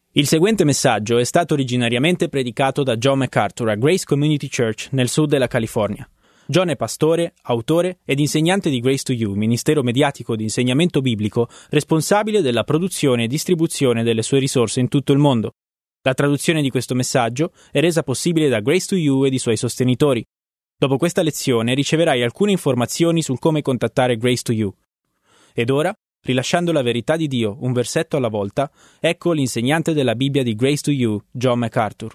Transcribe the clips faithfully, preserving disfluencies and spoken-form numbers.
Il seguente messaggio è stato originariamente predicato da John MacArthur a Grace Community Church nel sud della California. John è pastore, autore ed insegnante di Grace to You, ministero mediatico di insegnamento biblico responsabile della produzione e distribuzione delle sue risorse in tutto il mondo. La traduzione di questo messaggio è resa possibile da Grace to You ed i suoi sostenitori. Dopo questa lezione riceverai alcune informazioni sul come contattare Grace to You. Ed ora, rilasciando la verità di Dio un versetto alla volta, ecco l'insegnante della Bibbia di Grace to You, John MacArthur.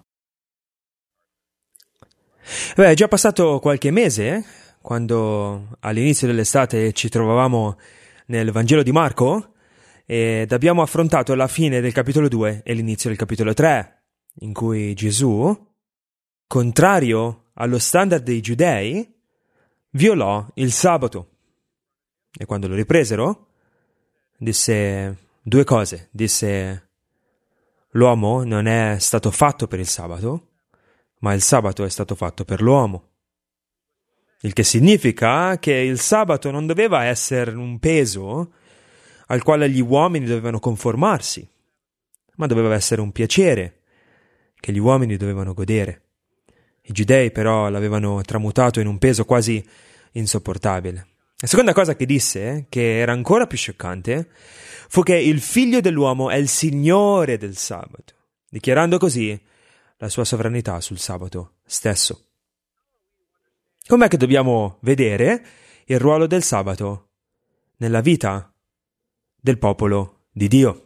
Beh, è già passato qualche mese, quando all'inizio dell'estate ci trovavamo nel Vangelo di Marco, ed abbiamo affrontato la fine del capitolo due e l'inizio del capitolo tre, in cui Gesù, contrario allo standard dei giudei, violò il sabato. E quando lo ripresero, disse due cose. Disse: l'uomo non è stato fatto per il sabato, ma il sabato è stato fatto per l'uomo. Il che significa che il sabato non doveva essere un peso al quale gli uomini dovevano conformarsi, ma doveva essere un piacere che gli uomini dovevano godere. I giudei però l'avevano tramutato in un peso quasi insopportabile. La seconda cosa che disse, che era ancora più scioccante, fu che il figlio dell'uomo è il Signore del sabato, dichiarando così la sua sovranità sul sabato stesso. Com'è che dobbiamo vedere il ruolo del sabato nella vita del popolo di Dio?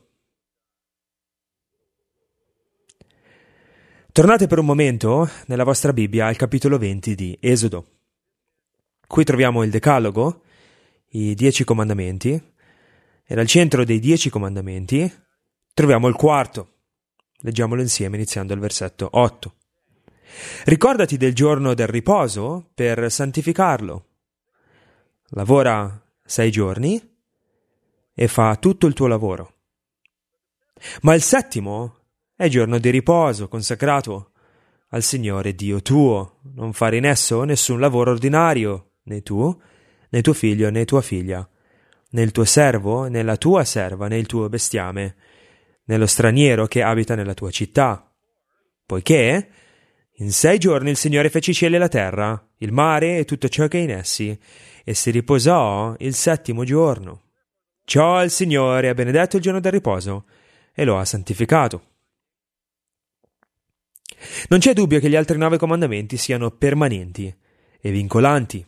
Tornate per un momento nella vostra Bibbia al capitolo venti di Esodo. Qui troviamo il Decalogo, i dieci comandamenti, e al centro dei dieci comandamenti troviamo il quarto. Leggiamolo insieme iniziando al versetto otto. Ricordati del giorno del riposo per santificarlo. Lavora sei giorni e fa tutto il tuo lavoro. Ma il settimo è giorno di riposo consacrato al Signore Dio tuo. Non fare in esso nessun lavoro ordinario, né tu, né tuo figlio, né tua figlia, né il tuo servo, né la tua serva, né il tuo bestiame, né lo straniero che abita nella tua città. Poiché in sei giorni il Signore fece i cieli e la terra, il mare e tutto ciò che è in essi, e si riposò il settimo giorno. Ciò il Signore ha benedetto il giorno del riposo e lo ha santificato. Non c'è dubbio che gli altri nove comandamenti siano permanenti e vincolanti.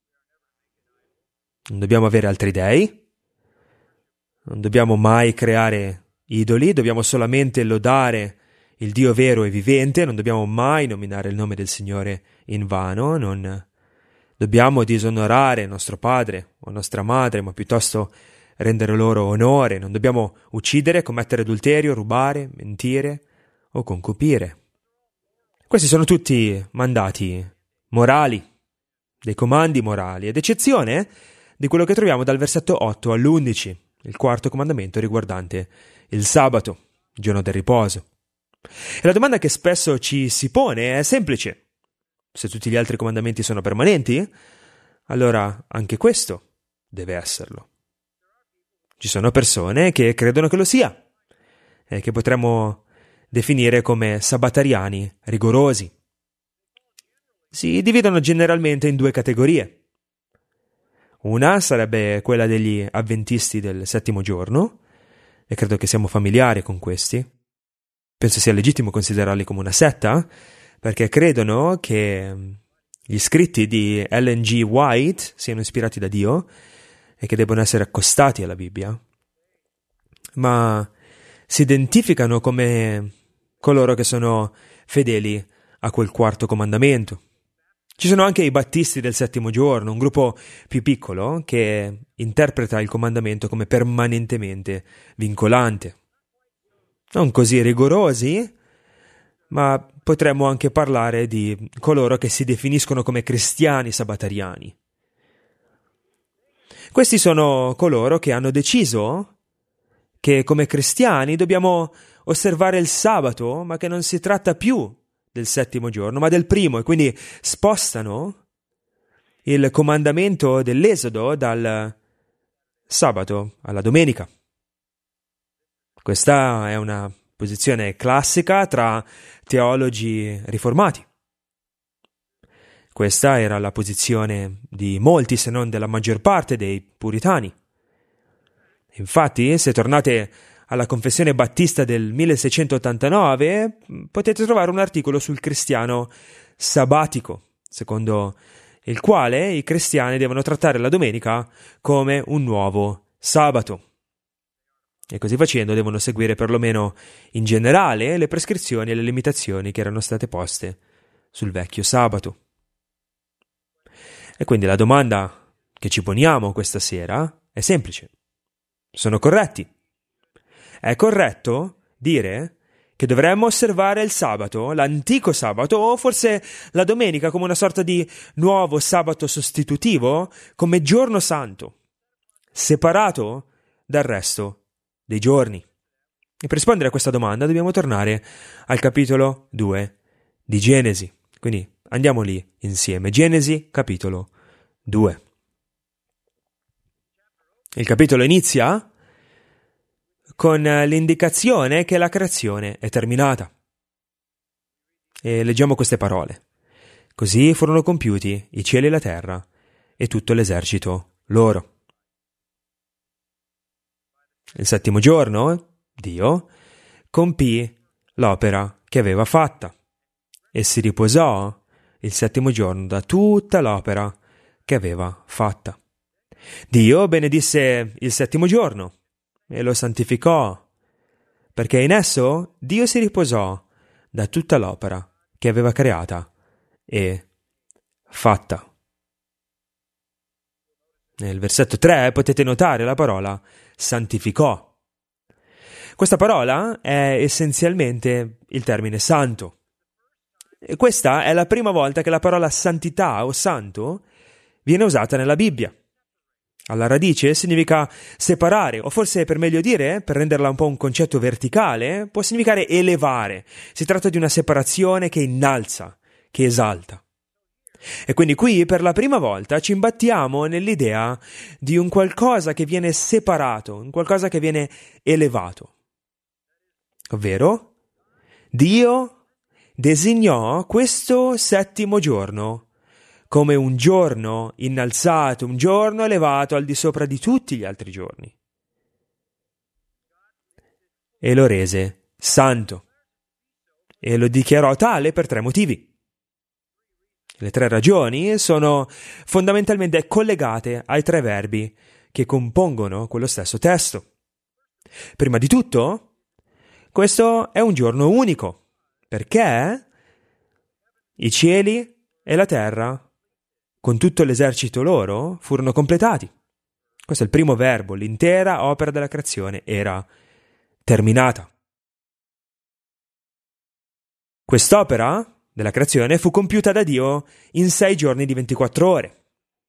Non dobbiamo avere altri dei, non dobbiamo mai creare idoli, dobbiamo solamente lodare il Dio vero e vivente, non dobbiamo mai nominare il nome del Signore in vano, non dobbiamo disonorare nostro padre o nostra madre, ma piuttosto rendere loro onore, non dobbiamo uccidere, commettere adulterio, rubare, mentire o concupire. Questi sono tutti mandati morali, dei comandi morali, ad eccezione di quello che troviamo dal versetto otto all'undici, il quarto comandamento riguardante il sabato, il giorno del riposo. E la domanda che spesso ci si pone è semplice. Se tutti gli altri comandamenti sono permanenti, allora anche questo deve esserlo. Ci sono persone che credono che lo sia e che potremmo definire come sabatariani rigorosi. Si dividono generalmente in due categorie. Una sarebbe quella degli avventisti del settimo giorno, e credo che siamo familiari con questi. Penso sia legittimo considerarli come una setta, perché credono che gli scritti di Ellen G. White siano ispirati da Dio e che debbano essere accostati alla Bibbia, ma si identificano come coloro che sono fedeli a quel quarto comandamento. Ci sono anche i battisti del settimo giorno, un gruppo più piccolo che interpreta il comandamento come permanentemente vincolante. Non così rigorosi, ma potremmo anche parlare di coloro che si definiscono come cristiani sabatariani. Questi sono coloro che hanno deciso che come cristiani dobbiamo osservare il sabato, ma che non si tratta più del settimo giorno, ma del primo, e quindi spostano il comandamento dell'Esodo dal sabato alla domenica. Questa è una posizione classica tra teologi riformati. Questa era la posizione di molti, se non della maggior parte dei puritani. Infatti, se tornate alla Confessione Battista del milleseicentottantanove, potete trovare un articolo sul cristiano sabbatico, secondo il quale i cristiani devono trattare la domenica come un nuovo sabato. E così facendo devono seguire perlomeno in generale le prescrizioni e le limitazioni che erano state poste sul vecchio sabato. E quindi la domanda che ci poniamo questa sera è semplice. Sono corretti? È corretto dire che dovremmo osservare il sabato, l'antico sabato, o forse la domenica come una sorta di nuovo sabato sostitutivo, come giorno santo, separato dal resto dei giorni? E per rispondere a questa domanda dobbiamo tornare al capitolo due di Genesi. Quindi andiamo lì insieme. Genesi, capitolo due. Il capitolo inizia con l'indicazione che la creazione è terminata. E leggiamo queste parole. Così furono compiuti i cieli e la terra e tutto l'esercito loro. Il settimo giorno, Dio compì l'opera che aveva fatta e si riposò il settimo giorno da tutta l'opera che aveva fatta. Dio benedisse il settimo giorno e lo santificò, perché in esso Dio si riposò da tutta l'opera che aveva creata e fatta. Nel versetto tre potete notare la parola santificò. Questa parola è essenzialmente il termine santo. E questa è la prima volta che la parola santità o santo viene usata nella Bibbia. Alla radice significa separare, o forse per meglio dire, per renderla un po' un concetto verticale, può significare elevare. Si tratta di una separazione che innalza, che esalta. E quindi qui per la prima volta ci imbattiamo nell'idea di un qualcosa che viene separato, un qualcosa che viene elevato. Ovvero, Dio designò questo settimo giorno come un giorno innalzato, un giorno elevato al di sopra di tutti gli altri giorni. E lo rese santo. E lo dichiarò tale per tre motivi. Le tre ragioni sono fondamentalmente collegate ai tre verbi che compongono quello stesso testo. Prima di tutto, questo è un giorno unico, perché i cieli e la terra, con tutto l'esercito loro, furono completati. Questo è il primo verbo, l'intera opera della creazione era terminata. Quest'opera della creazione fu compiuta da Dio in sei giorni di ventiquattro ore.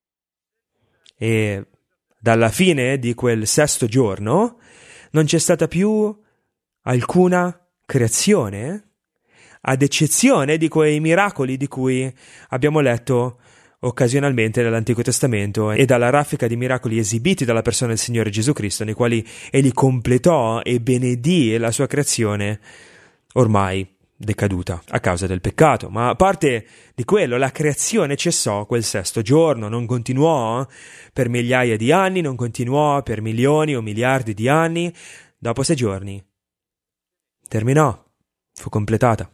E dalla fine di quel sesto giorno non c'è stata più alcuna creazione, ad eccezione di quei miracoli di cui abbiamo letto occasionalmente nell'Antico Testamento e dalla raffica di miracoli esibiti dalla persona del Signore Gesù Cristo, nei quali egli completò e benedì la sua creazione ormai decaduta a causa del peccato. Ma a parte di quello, la creazione cessò quel sesto giorno, non continuò per migliaia di anni, non continuò per milioni o miliardi di anni. Dopo sei giorni terminò, fu completata.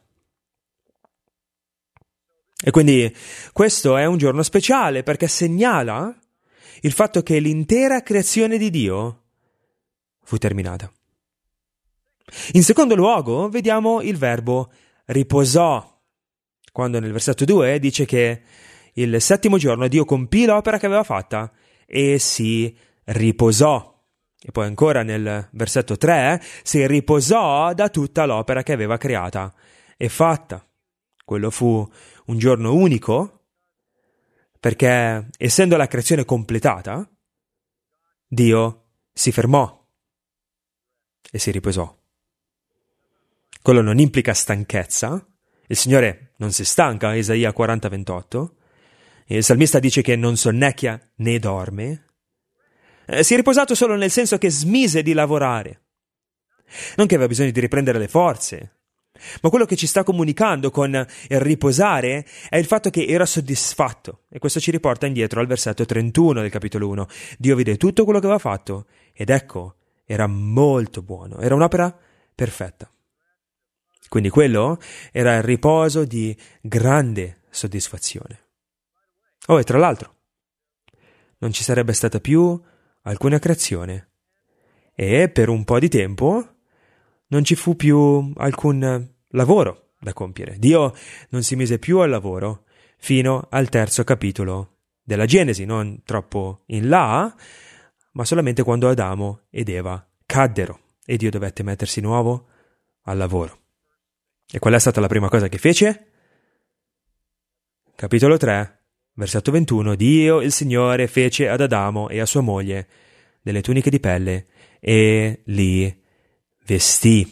E quindi questo è un giorno speciale perché segnala il fatto che l'intera creazione di Dio fu terminata. In secondo luogo, vediamo il verbo riposò, quando nel versetto due dice che il settimo giorno Dio compì l'opera che aveva fatta e si riposò. E poi ancora nel versetto tre si riposò da tutta l'opera che aveva creata e fatta. Quello fu un giorno unico perché, essendo la creazione completata, Dio si fermò e si riposò. Quello non implica stanchezza. Il Signore non si stanca, Isaia quaranta ventotto. Il salmista dice che non sonnecchia né dorme. Eh, si è riposato solo nel senso che smise di lavorare. Non che aveva bisogno di riprendere le forze, ma quello che ci sta comunicando con il riposare è il fatto che era soddisfatto. E questo ci riporta indietro al versetto trentuno del capitolo uno. Dio vide tutto quello che aveva fatto ed ecco, era molto buono, era un'opera perfetta. Quindi quello era il riposo di grande soddisfazione. Oh, e tra l'altro, non ci sarebbe stata più alcuna creazione e per un po' di tempo non ci fu più alcun lavoro da compiere. Dio non si mise più al lavoro fino al terzo capitolo della Genesi, non troppo in là, ma solamente quando Adamo ed Eva caddero e Dio dovette mettersi di nuovo al lavoro. E qual è stata la prima cosa che fece? Capitolo tre, versetto ventuno. Dio, il Signore, fece ad Adamo e a sua moglie delle tuniche di pelle e li vestì.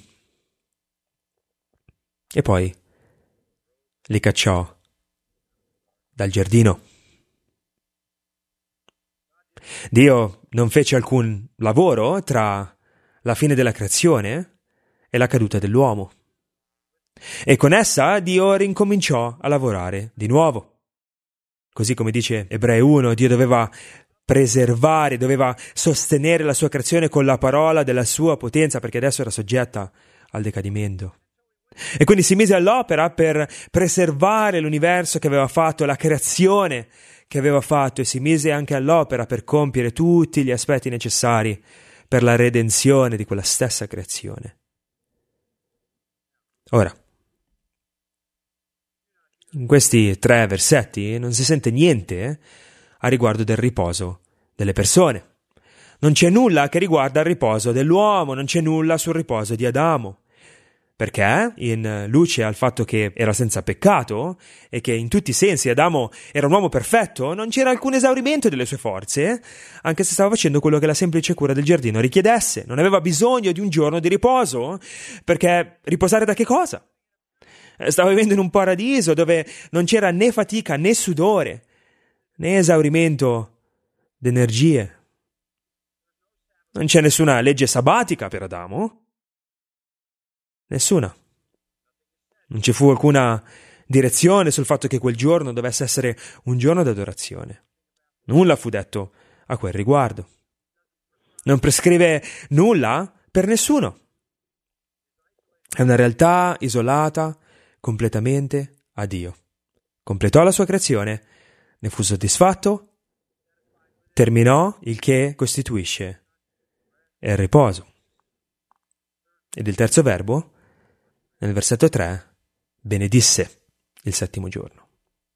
E poi li cacciò dal giardino. Dio non fece alcun lavoro tra la fine della creazione e la caduta dell'uomo. E con essa Dio rincominciò a lavorare di nuovo. Così come dice Ebrei uno, Dio doveva preservare, doveva sostenere la sua creazione con la parola della sua potenza, perché adesso era soggetta al decadimento. E quindi si mise all'opera per preservare l'universo che aveva fatto, la creazione che aveva fatto, e si mise anche all'opera per compiere tutti gli aspetti necessari per la redenzione di quella stessa creazione. Ora, in questi tre versetti non si sente niente a riguardo del riposo delle persone. Non c'è nulla che riguarda il riposo dell'uomo, non c'è nulla sul riposo di Adamo. Perché, in luce al fatto che era senza peccato e che in tutti i sensi Adamo era un uomo perfetto, non c'era alcun esaurimento delle sue forze, anche se stava facendo quello che la semplice cura del giardino richiedesse. Non aveva bisogno di un giorno di riposo, perché riposare da che cosa? Stava vivendo in un paradiso dove non c'era né fatica né sudore, né esaurimento d'energie. Non c'è nessuna legge sabbatica per Adamo. Nessuna. Non ci fu alcuna direzione sul fatto che quel giorno dovesse essere un giorno d'adorazione. Nulla fu detto a quel riguardo. Non prescrive nulla per nessuno. È una realtà isolata completamente a Dio. Completò la sua creazione, ne fu soddisfatto, terminò il che costituisce il riposo. Ed il terzo verbo, nel versetto tre, benedisse il settimo giorno.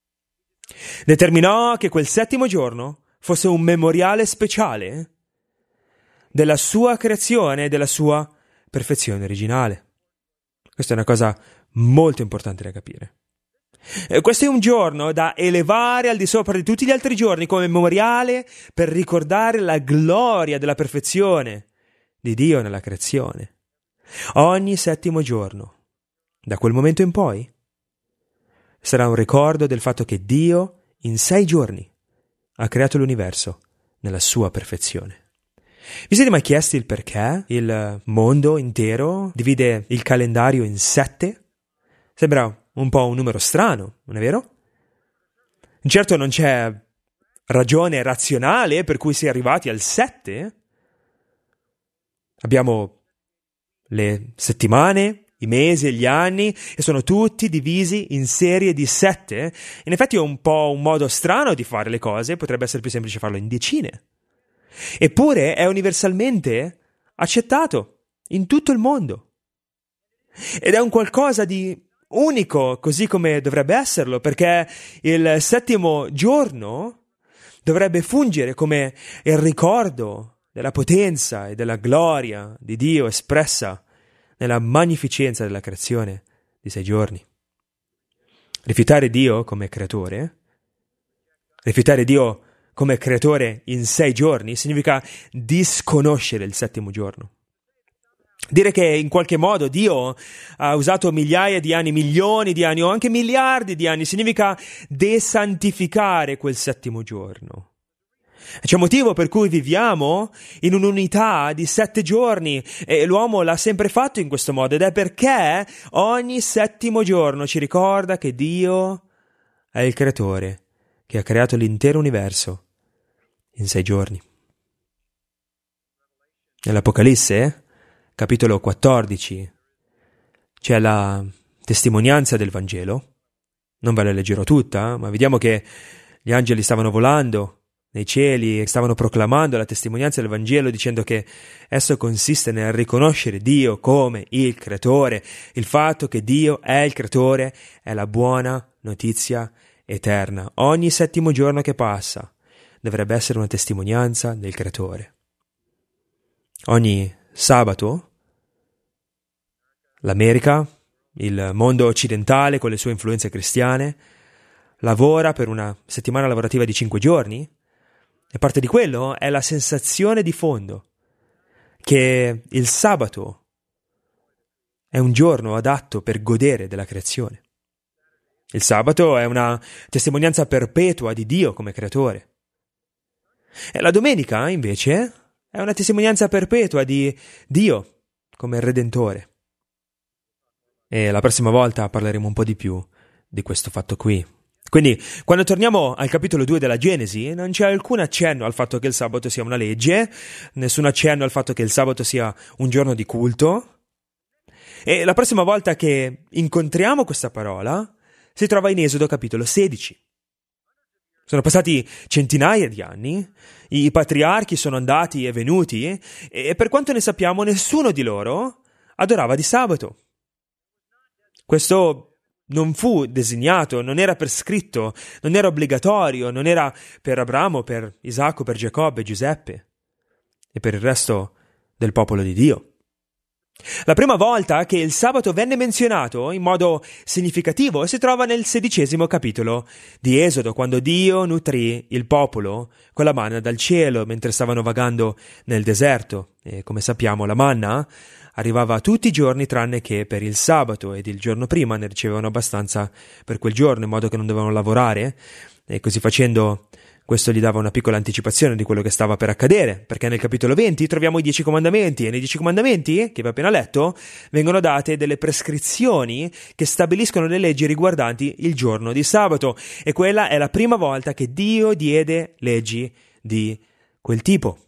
Determinò che quel settimo giorno fosse un memoriale speciale della sua creazione e della sua perfezione originale. Questa è una cosa molto importante da capire. Questo è un giorno da elevare al di sopra di tutti gli altri giorni come memoriale per ricordare la gloria della perfezione di Dio nella creazione. Ogni settimo giorno, da quel momento in poi, sarà un ricordo del fatto che Dio in sei giorni ha creato l'universo nella sua perfezione. Vi siete mai chiesti il perché il mondo intero divide il calendario in sette? Sembra un po' un numero strano, non è vero? Certo non c'è ragione razionale per cui si è arrivati al sette. Abbiamo le settimane, i mesi e gli anni, e sono tutti divisi in serie di sette. In effetti è un po' un modo strano di fare le cose, potrebbe essere più semplice farlo in decine. Eppure è universalmente accettato in tutto il mondo. Ed è un qualcosa di unico, così come dovrebbe esserlo, perché il settimo giorno dovrebbe fungere come il ricordo della potenza e della gloria di Dio espressa nella magnificenza della creazione di sei giorni. Rifiutare Dio come creatore, rifiutare Dio come creatore in sei giorni, significa disconoscere il settimo giorno. Dire che in qualche modo Dio ha usato migliaia di anni, milioni di anni o anche miliardi di anni, significa desantificare quel settimo giorno. C'è un motivo per cui viviamo in un'unità di sette giorni e l'uomo l'ha sempre fatto in questo modo, ed è perché ogni settimo giorno ci ricorda che Dio è il creatore che ha creato l'intero universo in sei giorni. Nell'Apocalisse, capitolo quattordici, c'è la testimonianza del Vangelo. Non ve la leggerò tutta, ma vediamo che gli angeli stavano volando nei cieli e stavano proclamando la testimonianza del Vangelo, dicendo che esso consiste nel riconoscere Dio come il creatore. Il fatto che Dio è il creatore è la buona notizia eterna. Ogni settimo giorno che passa dovrebbe essere una testimonianza del creatore. Ogni sabato l'America, il mondo occidentale con le sue influenze cristiane, lavora per una settimana lavorativa di cinque giorni, e parte di quello è la sensazione di fondo che il sabato è un giorno adatto per godere della creazione. Il sabato è una testimonianza perpetua di Dio come creatore. E la domenica, invece, è una testimonianza perpetua di Dio come Redentore. E la prossima volta parleremo un po' di più di questo fatto qui. Quindi, quando torniamo al capitolo due della Genesi, non c'è alcun accenno al fatto che il sabato sia una legge, nessun accenno al fatto che il sabato sia un giorno di culto. E la prossima volta che incontriamo questa parola si trova in Esodo capitolo sedici. Sono passati centinaia di anni, i patriarchi sono andati e venuti, e per quanto ne sappiamo nessuno di loro adorava di sabato. Questo non fu designato, non era prescritto, non era obbligatorio, non era per Abramo, per Isacco, per Giacobbe, Giuseppe e per il resto del popolo di Dio. La prima volta che il sabato venne menzionato in modo significativo si trova nel sedicesimo capitolo di Esodo, quando Dio nutrì il popolo con la manna dal cielo mentre stavano vagando nel deserto. E come sappiamo la manna arrivava tutti i giorni tranne che per il sabato, ed il giorno prima ne ricevevano abbastanza per quel giorno in modo che non dovevano lavorare, e così facendo questo gli dava una piccola anticipazione di quello che stava per accadere, perché nel capitolo venti troviamo i dieci comandamenti, e nei dieci comandamenti, che abbiamo appena letto, vengono date delle prescrizioni che stabiliscono le leggi riguardanti il giorno di sabato, e quella è la prima volta che Dio diede leggi di quel tipo.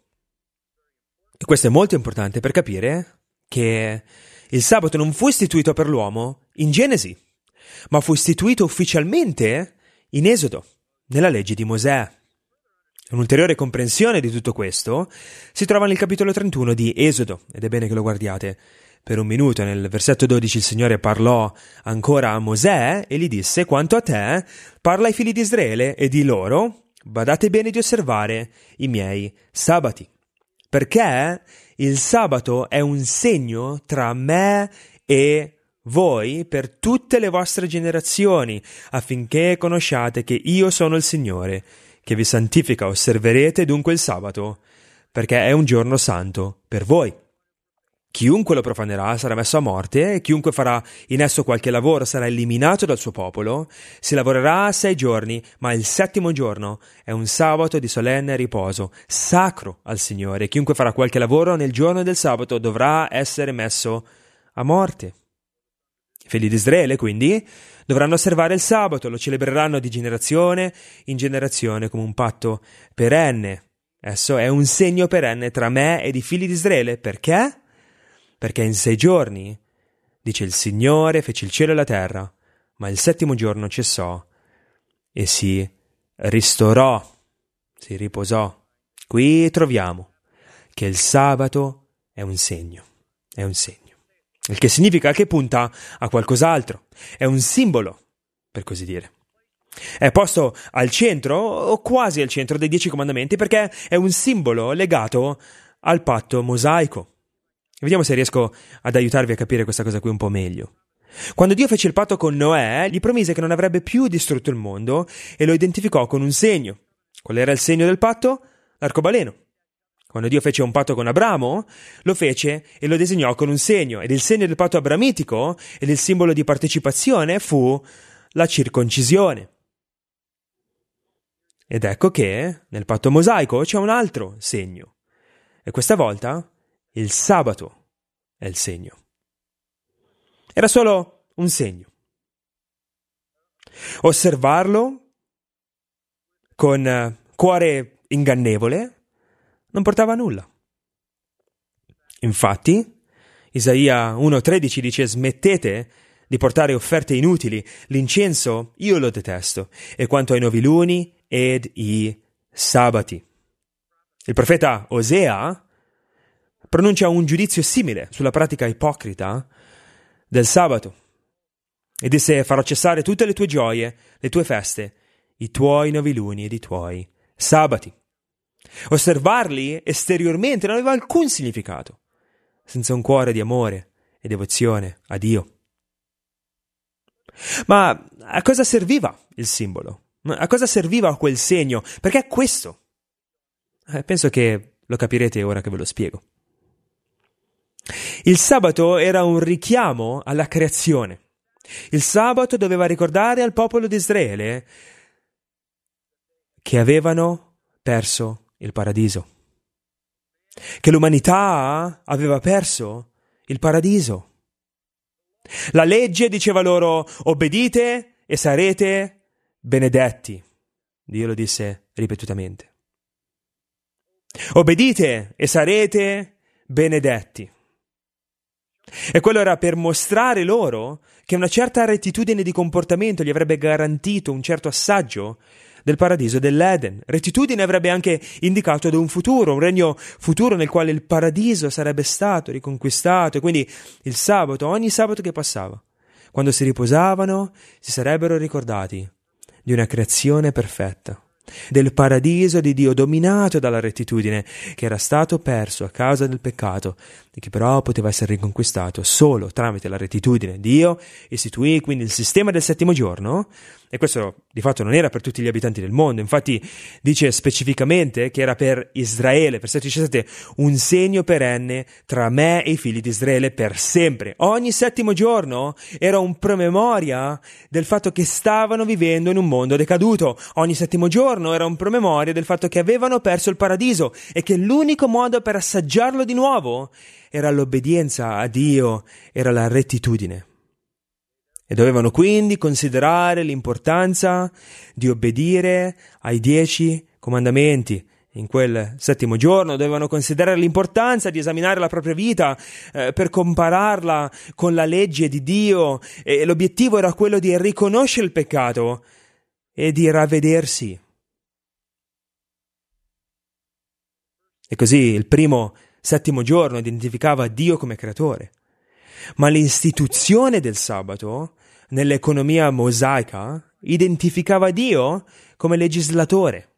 E questo è molto importante per capire che il sabato non fu istituito per l'uomo in Genesi, ma fu istituito ufficialmente in Esodo, nella legge di Mosè. Un'ulteriore comprensione di tutto questo si trova nel capitolo trentuno di Esodo, ed è bene che lo guardiate per un minuto. Nel versetto dodici il Signore parlò ancora a Mosè e gli disse: «Quanto a te, parla ai figli di Israele e di loro, badate bene di osservare i miei sabati, perché il sabato è un segno tra me e voi per tutte le vostre generazioni, affinché conosciate che io sono il Signore, che vi santifica. Osserverete dunque il sabato, perché è un giorno santo per voi. Chiunque lo profanerà sarà messo a morte, e chiunque farà in esso qualche lavoro sarà eliminato dal suo popolo. Si lavorerà sei giorni, ma il settimo giorno è un sabato di solenne riposo, sacro al Signore. Chiunque farà qualche lavoro nel giorno del sabato dovrà essere messo a morte». I figli di Israele, quindi, dovranno osservare il sabato, lo celebreranno di generazione in generazione come un patto perenne. Esso è un segno perenne tra me ed i figli di Israele. Perché? Perché in sei giorni, dice il Signore, fece il cielo e la terra, ma il settimo giorno cessò e si ristorò, si riposò. Qui troviamo che il sabato è un segno, è un segno. Il che significa che punta a qualcos'altro, è un simbolo, per così dire. È posto al centro, o quasi al centro, dei dieci comandamenti, perché è un simbolo legato al patto mosaico. Vediamo se riesco ad aiutarvi a capire questa cosa qui un po' meglio. Quando Dio fece il patto con Noè, gli promise che non avrebbe più distrutto il mondo e lo identificò con un segno. Qual era il segno del patto? L'arcobaleno. Quando Dio fece un patto con Abramo, lo fece e lo disegnò con un segno, ed il segno del patto abramitico ed il simbolo di partecipazione fu la circoncisione. Ed ecco che nel patto mosaico c'è un altro segno. E questa volta il sabato è il segno. Era solo un segno. Osservarlo con cuore ingannevole non portava a nulla. Infatti, Isaia uno tredici dice: smettete di portare offerte inutili, l'incenso io lo detesto, e quanto ai noviluni ed i sabati. Il profeta Osea pronuncia un giudizio simile sulla pratica ipocrita del sabato e disse: farò cessare tutte le tue gioie, le tue feste, i tuoi noviluni ed i tuoi sabati. Osservarli esteriormente non aveva alcun significato, senza un cuore di amore e devozione a Dio. Ma a cosa serviva il simbolo? A cosa serviva quel segno? Perché questo? Eh, penso che lo capirete ora che ve lo spiego. Il sabato era un richiamo alla creazione. Il sabato doveva ricordare al popolo di Israele che avevano perso il paradiso, che l'umanità aveva perso il paradiso. La legge diceva loro: obbedite e sarete benedetti. Dio lo disse ripetutamente. Obbedite e sarete benedetti. E quello era per mostrare loro che una certa rettitudine di comportamento gli avrebbe garantito un certo assaggio del paradiso dell'Eden. Rettitudine avrebbe anche indicato ad un futuro, un regno futuro nel quale il paradiso sarebbe stato riconquistato, e quindi il sabato, ogni sabato che passava, quando si riposavano, si sarebbero ricordati di una creazione perfetta, del paradiso di Dio dominato dalla rettitudine, che era stato perso a causa del peccato e che però poteva essere riconquistato solo tramite la rettitudine. Dio istituì quindi il sistema del settimo giorno, e questo di fatto non era per tutti gli abitanti del mondo. Infatti dice specificamente che era per Israele, versetto diciassette: un segno perenne tra me e i figli di Israele per sempre. Ogni settimo giorno era un promemoria del fatto che stavano vivendo in un mondo decaduto. Ogni settimo giorno era un promemoria del fatto che avevano perso il paradiso e che l'unico modo per assaggiarlo di nuovo era l'obbedienza a Dio, era la rettitudine. E dovevano quindi considerare l'importanza di obbedire ai dieci comandamenti. In quel settimo giorno dovevano considerare l'importanza di esaminare la propria vita eh, per compararla con la legge di Dio, e l'obiettivo era quello di riconoscere il peccato e di ravvedersi. E così il primo settimo giorno identificava Dio come creatore. Ma l'istituzione del sabato nell'economia mosaica identificava Dio come legislatore.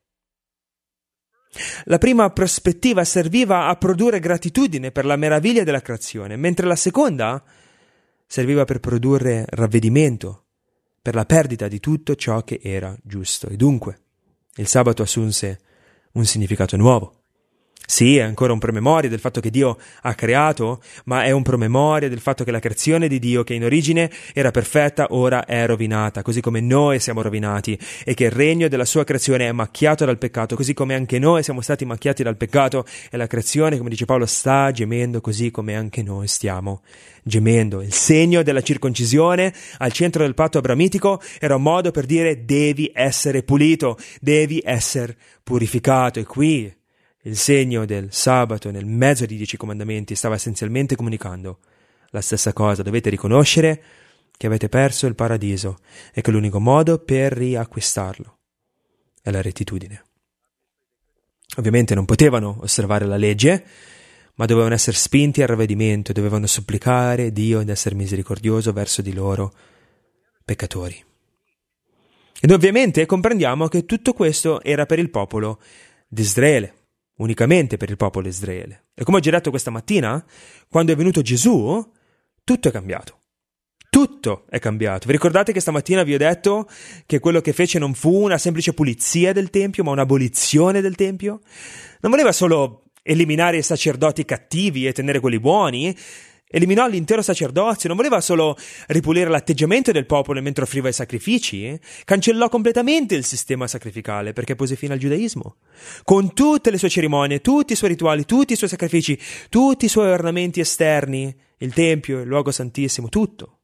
La prima prospettiva serviva a produrre gratitudine per la meraviglia della creazione, mentre la seconda serviva per produrre ravvedimento per la perdita di tutto ciò che era giusto. E dunque il sabato assunse un significato nuovo. Sì, è ancora un promemoria del fatto che Dio ha creato, ma è un promemoria del fatto che la creazione di Dio, che in origine era perfetta, ora è rovinata, così come noi siamo rovinati, e che il regno della sua creazione è macchiato dal peccato, così come anche noi siamo stati macchiati dal peccato, e la creazione, come dice Paolo, sta gemendo così come anche noi stiamo gemendo. Il segno della circoncisione al centro del patto abramitico era un modo per dire: devi essere pulito, devi essere purificato. E qui il segno del sabato nel mezzo dei dieci comandamenti stava essenzialmente comunicando la stessa cosa: dovete riconoscere che avete perso il paradiso e che l'unico modo per riacquistarlo è la rettitudine. Ovviamente non potevano osservare la legge, ma dovevano essere spinti al ravvedimento, dovevano supplicare Dio ed essere misericordioso verso di loro peccatori. Ed ovviamente comprendiamo che tutto questo era per il popolo di Israele, unicamente per il popolo di Israele. E come ho già detto questa mattina, quando è venuto Gesù, tutto è cambiato. Tutto è cambiato. Vi ricordate che stamattina vi ho detto che quello che fece non fu una semplice pulizia del Tempio, ma un'abolizione del Tempio? Non voleva solo eliminare i sacerdoti cattivi e tenere quelli buoni, Eliminò l'intero sacerdozio, non voleva solo ripulire l'atteggiamento del popolo mentre offriva i sacrifici, cancellò completamente il sistema sacrificale perché pose fine al giudaismo. Con tutte le sue cerimonie, tutti i suoi rituali, tutti i suoi sacrifici, tutti i suoi ornamenti esterni, il tempio, il luogo santissimo, tutto.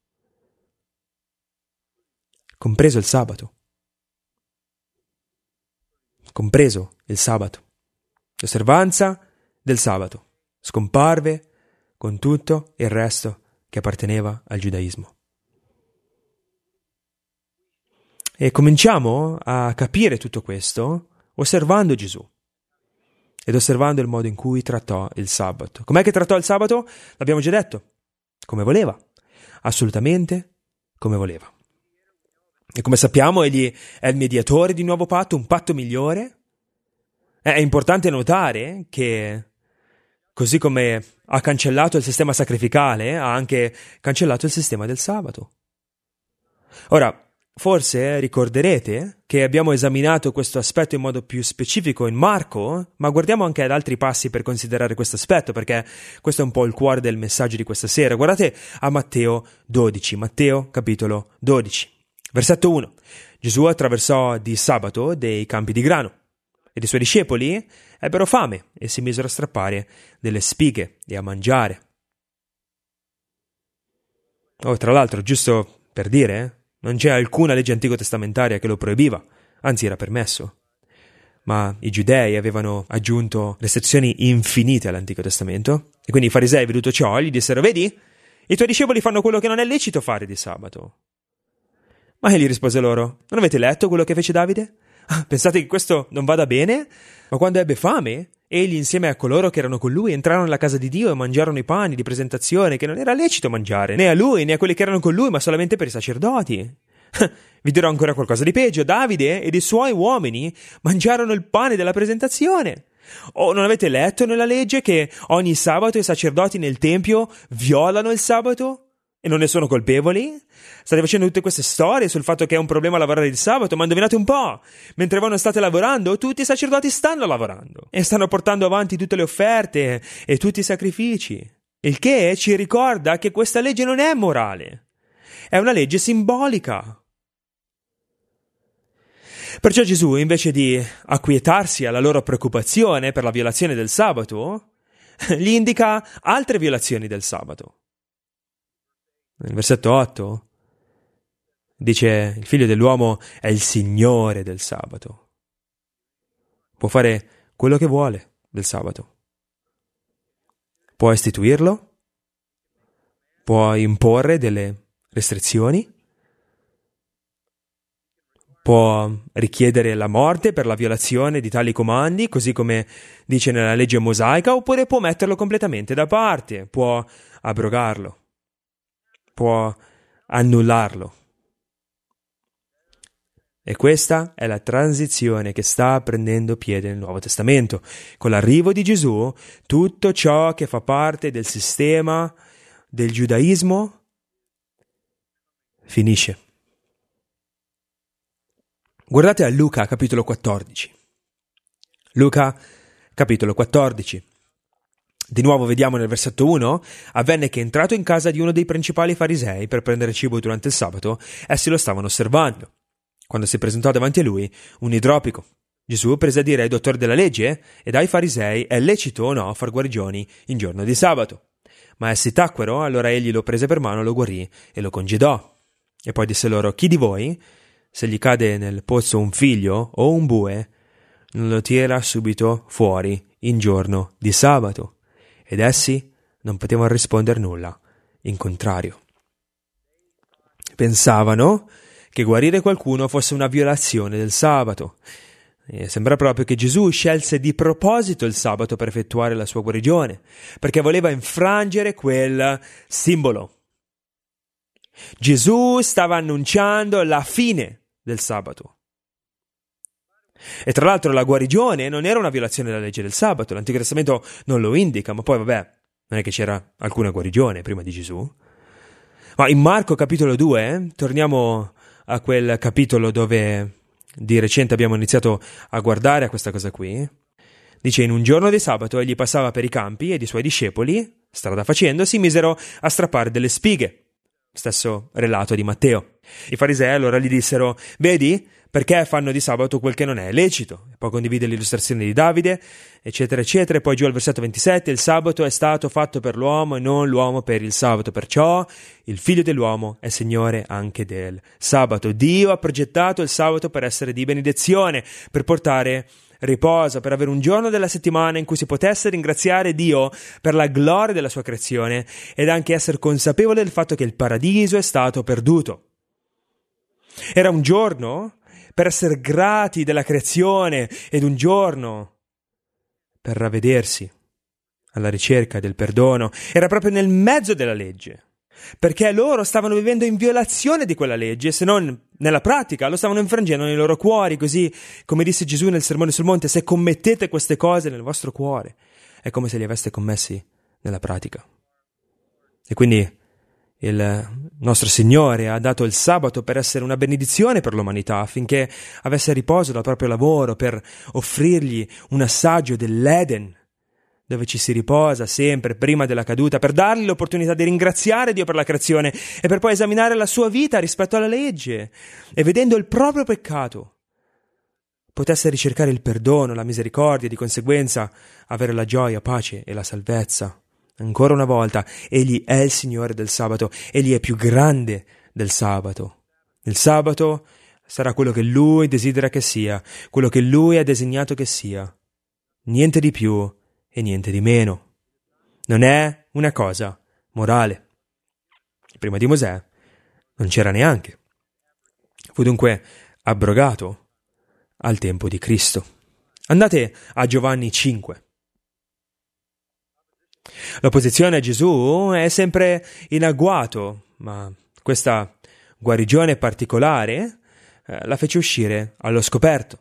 Compreso il sabato. Compreso il sabato. L'osservanza del sabato. Scomparve con tutto il resto che apparteneva al giudaismo. E cominciamo a capire tutto questo osservando Gesù ed osservando il modo in cui trattò il sabato. Com'è che trattò il sabato? L'abbiamo già detto. Come voleva. Assolutamente come voleva. E come sappiamo, egli è il mediatore di un nuovo patto, un patto migliore. È importante notare che così come ha cancellato il sistema sacrificale, ha anche cancellato il sistema del sabato. Ora, forse ricorderete che abbiamo esaminato questo aspetto in modo più specifico in Marco, ma guardiamo anche ad altri passi per considerare questo aspetto, perché questo è un po' il cuore del messaggio di questa sera. Guardate a Matteo dodici, Matteo capitolo dodici, versetto uno. Gesù attraversò di sabato dei campi di grano. Ed i suoi discepoli ebbero fame e si misero a strappare delle spighe e a mangiare. Oh, tra l'altro, giusto per dire, non c'è alcuna legge antico-testamentaria che lo proibiva, anzi era permesso. Ma i giudei avevano aggiunto restrizioni infinite all'Antico Testamento, e quindi i farisei, veduto ciò, gli dissero: vedi, i tuoi discepoli fanno quello che non è lecito fare di sabato. Ma egli rispose loro: non avete letto quello che fece Davide? Pensate che questo non vada bene? Ma quando ebbe fame, egli insieme a coloro che erano con lui entrarono nella casa di Dio e mangiarono i pani di presentazione che non era lecito mangiare, né a lui né a quelli che erano con lui, ma solamente per i sacerdoti. Vi dirò ancora qualcosa di peggio: Davide ed i suoi uomini mangiarono il pane della presentazione. O non avete letto nella legge che ogni sabato i sacerdoti nel tempio violano il sabato? E non ne sono colpevoli? State facendo tutte queste storie sul fatto che è un problema lavorare il sabato, ma indovinate un po', mentre voi non state lavorando, tutti i sacerdoti stanno lavorando e stanno portando avanti tutte le offerte e tutti i sacrifici, il che ci ricorda che questa legge non è morale, è una legge simbolica. Perciò Gesù, invece di acquietarsi alla loro preoccupazione per la violazione del sabato, gli indica altre violazioni del sabato. Nel versetto otto dice: il figlio dell'uomo è il Signore del sabato. Può fare quello che vuole del sabato. Può istituirlo, può imporre delle restrizioni, può richiedere la morte per la violazione di tali comandi, così come dice nella legge mosaica, oppure può metterlo completamente da parte, può abrogarlo, può annullarlo. E questa è la transizione che sta prendendo piede nel Nuovo Testamento. Con l'arrivo di Gesù, tutto ciò che fa parte del sistema del giudaismo finisce. Guardate a Luca capitolo quattordici. Luca capitolo quattordici. Di nuovo vediamo nel versetto uno: avvenne che entrato in casa di uno dei principali farisei per prendere cibo durante il sabato, essi lo stavano osservando. Quando si presentò davanti a lui un idropico, Gesù prese a dire ai dottori della legge ed ai farisei: è lecito o no far guarigioni in giorno di sabato? Ma essi tacquero, allora egli lo prese per mano, lo guarì e lo congedò. E poi disse loro: chi di voi, se gli cade nel pozzo un figlio o un bue, non lo tira subito fuori in giorno di sabato? Ed essi non potevano rispondere nulla in contrario. Pensavano che guarire qualcuno fosse una violazione del sabato. E sembra proprio che Gesù scelse di proposito il sabato per effettuare la sua guarigione, perché voleva infrangere quel simbolo. Gesù stava annunciando la fine del sabato. E tra l'altro la guarigione non era una violazione della legge del sabato, l'Antico Testamento non lo indica, ma poi vabbè, non è che c'era alcuna guarigione prima di Gesù. Ma in Marco capitolo due, torniamo a quel capitolo dove di recente abbiamo iniziato a guardare a questa cosa qui, dice: in un giorno di sabato egli passava per i campi ed i suoi discepoli strada facendo, si misero a strappare delle spighe. Stesso relato di Matteo. I farisei allora gli dissero: vedi, perché fanno di sabato quel che non è lecito? E poi condivide l'illustrazione di Davide, eccetera, eccetera. E poi giù al versetto ventisette: il sabato è stato fatto per l'uomo e non l'uomo per il sabato. Perciò il figlio dell'uomo è Signore anche del sabato. Dio ha progettato il sabato per essere di benedizione, per portare riposo, per avere un giorno della settimana in cui si potesse ringraziare Dio per la gloria della sua creazione ed anche essere consapevole del fatto che il paradiso è stato perduto. Era un giorno per essere grati della creazione ed un giorno per ravvedersi alla ricerca del perdono. Era proprio nel mezzo della legge, perché loro stavano vivendo in violazione di quella legge, se non nella pratica lo stavano infrangendo nei loro cuori, così come disse Gesù nel Sermone sul Monte: se commettete queste cose nel vostro cuore è come se li aveste commessi nella pratica. E quindi il nostro Signore ha dato il sabato per essere una benedizione per l'umanità, affinché avesse riposo dal proprio lavoro, per offrirgli un assaggio dell'Eden, dove ci si riposa sempre prima della caduta, per dargli l'opportunità di ringraziare Dio per la creazione e per poi esaminare la sua vita rispetto alla legge e, vedendo il proprio peccato, potesse ricercare il perdono, la misericordia e di conseguenza avere la gioia, pace e la salvezza. Ancora una volta, Egli è il Signore del sabato, Egli è più grande del sabato. Il sabato sarà quello che Lui desidera che sia, quello che Lui ha designato che sia, niente di più e niente di meno. Non è una cosa morale. Prima di Mosè non c'era neanche. Fu dunque abrogato al tempo di Cristo. Andate a Giovanni cinque. L'opposizione a Gesù è sempre in agguato, ma questa guarigione particolare eh, la fece uscire allo scoperto.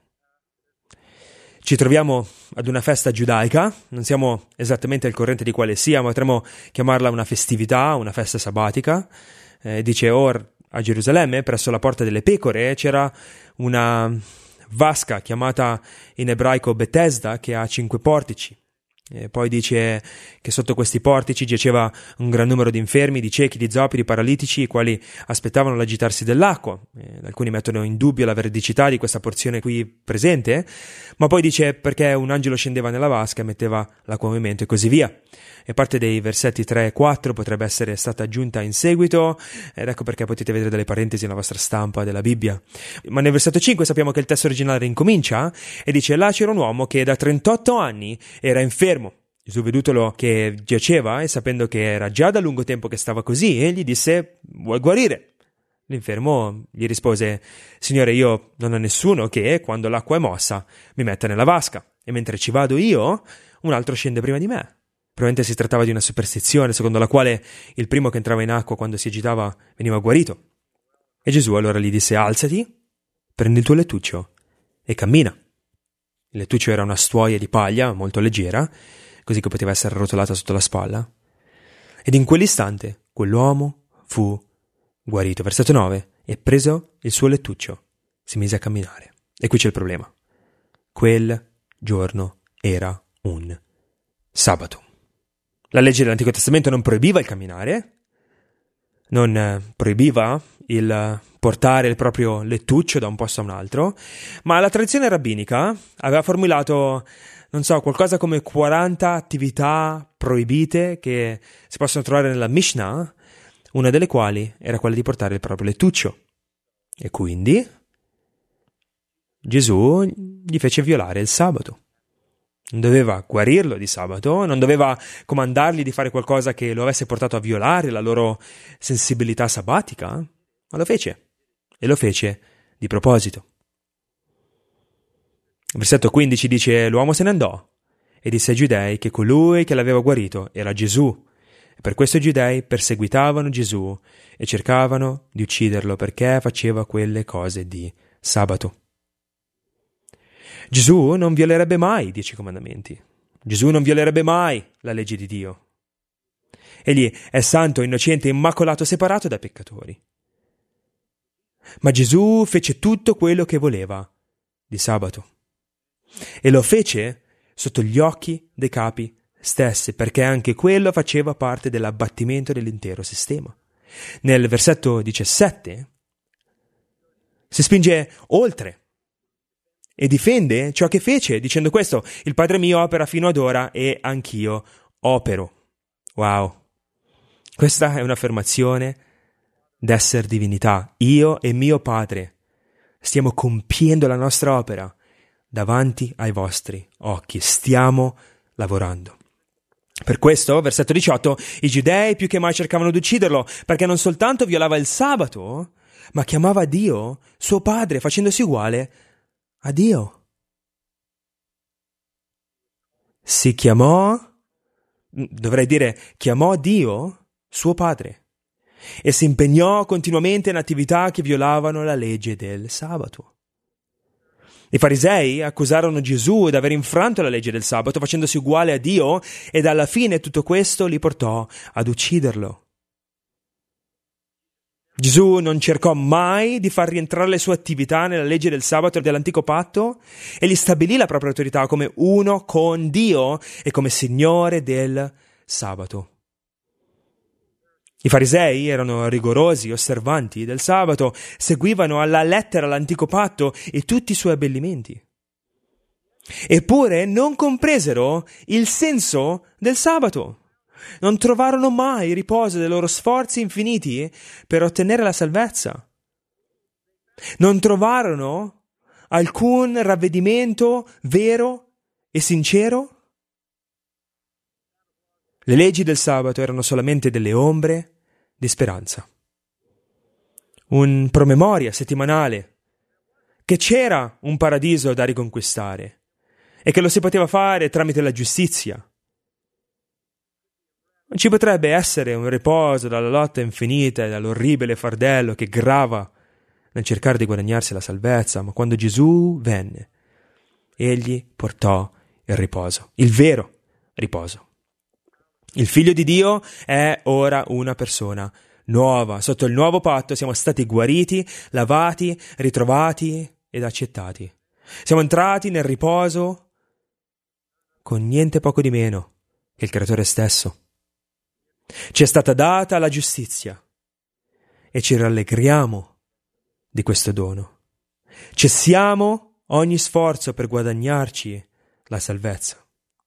Ci troviamo ad una festa giudaica, non siamo esattamente al corrente di quale sia, ma potremmo chiamarla una festività, una festa sabbatica. Eh, dice: or a Gerusalemme, presso la porta delle pecore, c'era una vasca chiamata in ebraico Betesda, che ha cinque portici. E poi dice che sotto questi portici giaceva un gran numero di infermi, di ciechi, di zoppi, di paralitici, i quali aspettavano l'agitarsi dell'acqua. E alcuni mettono in dubbio la veridicità di questa porzione qui presente, ma poi dice perché un angelo scendeva nella vasca e metteva l'acqua in movimento e così via. E parte dei versetti tre e quattro potrebbe essere stata aggiunta in seguito, ed ecco perché potete vedere delle parentesi nella vostra stampa della Bibbia. Ma nel versetto cinque sappiamo che il testo originale incomincia e dice: là c'era un uomo che da trentotto anni era infermo. Gesù, vedutolo che giaceva e sapendo che era già da lungo tempo che stava così, egli disse: vuoi guarire? L'infermo gli rispose: Signore, io non ho nessuno che, quando l'acqua è mossa, mi metta nella vasca, e mentre ci vado io, un altro scende prima di me. Probabilmente si trattava di una superstizione secondo la quale il primo che entrava in acqua quando si agitava veniva guarito. E Gesù allora gli disse: alzati, prendi il tuo lettuccio e cammina. Il lettuccio era una stuoia di paglia molto leggera, così che poteva essere arrotolata sotto la spalla. Ed in quell'istante quell'uomo fu guarito. Versetto nove. E preso il suo lettuccio si mise a camminare. E qui c'è il problema. Quel giorno era un sabato. La legge dell'Antico Testamento non proibiva il camminare, non eh, proibiva il portare il proprio lettuccio da un posto a un altro, ma la tradizione rabbinica aveva formulato, non so, qualcosa come quaranta attività proibite che si possono trovare nella Mishnah, una delle quali era quella di portare il proprio lettuccio. E quindi Gesù gli fece violare il sabato. Non doveva guarirlo di sabato, non doveva comandargli di fare qualcosa che lo avesse portato a violare la loro sensibilità sabbatica, ma lo fece, e lo fece di proposito. Il versetto quindici dice: l'uomo se ne andò e disse ai giudei che colui che l'aveva guarito era Gesù, e per questo i giudei perseguitavano Gesù e cercavano di ucciderlo perché faceva quelle cose di sabato. Gesù non violerebbe mai i dieci comandamenti. Gesù non violerebbe mai la legge di Dio. Egli è santo, innocente, immacolato, separato dai peccatori. Ma Gesù fece tutto quello che voleva di sabato. E lo fece sotto gli occhi dei capi stesse, perché anche quello faceva parte dell'abbattimento dell'intero sistema. Nel versetto diciassette si spinge oltre e difende ciò che fece, dicendo questo: il Padre mio opera fino ad ora e anch'io opero. Wow! Questa è un'affermazione d'essere divinità. Io e mio Padre stiamo compiendo la nostra opera davanti ai vostri occhi. Stiamo lavorando. Per questo, versetto diciotto, i giudei più che mai cercavano di ucciderlo, perché non soltanto violava il sabato, ma chiamava Dio suo Padre, facendosi uguale a Dio. Si chiamò, dovrei dire, chiamò Dio suo Padre e si impegnò continuamente in attività che violavano la legge del sabato. I farisei accusarono Gesù di aver infranto la legge del sabato facendosi uguale a Dio, ed alla fine tutto questo li portò ad ucciderlo. Gesù non cercò mai di far rientrare le sue attività nella legge del sabato dell'antico patto e gli stabilì la propria autorità come uno con Dio e come Signore del sabato. I farisei erano rigorosi, osservanti del sabato, seguivano alla lettera l'antico patto e tutti i suoi abbellimenti. Eppure non compresero il senso del sabato. Non trovarono mai riposo dei loro sforzi infiniti per ottenere la salvezza. Non trovarono alcun ravvedimento vero e sincero. Le leggi del sabato erano solamente delle ombre di speranza. Un promemoria settimanale che c'era un paradiso da riconquistare e che lo si poteva fare tramite la giustizia. Ci potrebbe essere un riposo dalla lotta infinita e dall'orribile fardello che grava nel cercare di guadagnarsi la salvezza, ma quando Gesù venne, egli portò il riposo, il vero riposo. Il Figlio di Dio è ora una persona nuova. Sotto il nuovo patto siamo stati guariti, lavati, ritrovati ed accettati. Siamo entrati nel riposo con niente poco di meno che il Creatore stesso. Ci è stata data la giustizia e ci rallegriamo di questo dono. Cessiamo ogni sforzo per guadagnarci la salvezza.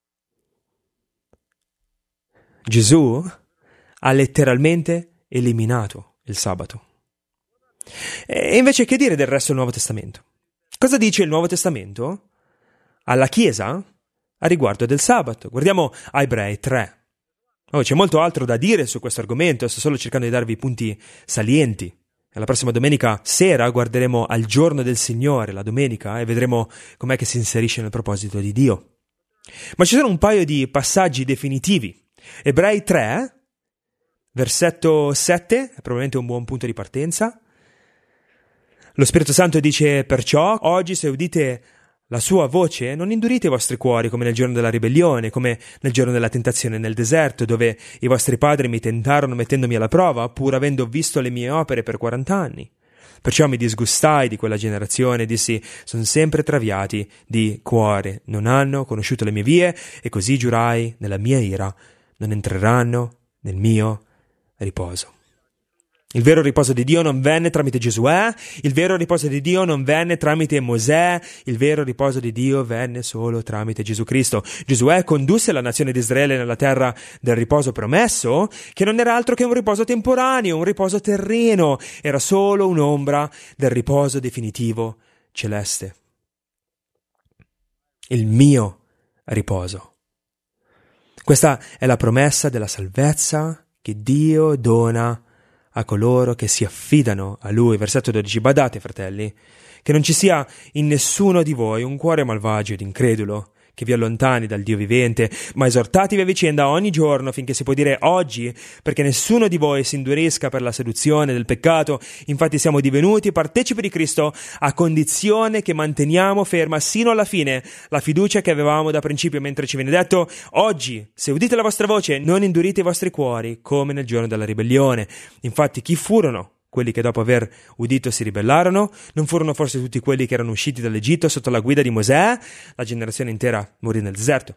Gesù ha letteralmente eliminato il sabato. E invece che dire del resto del Nuovo Testamento? Cosa dice il Nuovo Testamento alla Chiesa a riguardo del sabato? Guardiamo a Ebrei tre. Oh, c'è molto altro da dire su questo argomento, sto solo cercando di darvi punti salienti. La prossima domenica sera guarderemo al giorno del Signore, la domenica, e vedremo com'è che si inserisce nel proposito di Dio. Ma ci sono un paio di passaggi definitivi. Ebrei tre, versetto sette, è probabilmente un buon punto di partenza. Lo Spirito Santo dice: perciò oggi, se udite la sua voce, non indurite i vostri cuori come nel giorno della ribellione, come nel giorno della tentazione nel deserto, dove i vostri padri mi tentarono mettendomi alla prova, pur avendo visto le mie opere per quarant'anni. Perciò mi disgustai di quella generazione e dissi: sono sempre traviati di cuore, non hanno conosciuto le mie vie, e così giurai nella mia ira: non entreranno nel mio riposo. Il vero riposo di Dio non venne tramite Giosuè, il vero riposo di Dio non venne tramite Mosè, il vero riposo di Dio venne solo tramite Gesù Cristo. Giosuè condusse la nazione di Israele nella terra del riposo promesso, che non era altro che un riposo temporaneo, un riposo terreno, era solo un'ombra del riposo definitivo celeste. Il mio riposo. Questa è la promessa della salvezza che Dio dona a coloro che si affidano a Lui. Versetto dodici. Badate, fratelli, che non ci sia in nessuno di voi un cuore malvagio ed incredulo che vi allontani dal Dio vivente, ma esortatevi a vicenda ogni giorno finché si può dire oggi, perché nessuno di voi si indurisca per la seduzione del peccato. Infatti siamo divenuti partecipi di Cristo a condizione che manteniamo ferma sino alla fine la fiducia che avevamo da principio, mentre ci viene detto: oggi, se udite la vostra voce, non indurite i vostri cuori come nel giorno della ribellione. Infatti chi furono quelli che dopo aver udito si ribellarono? Non furono forse tutti quelli che erano usciti dall'Egitto sotto la guida di Mosè? La generazione intera morì nel deserto.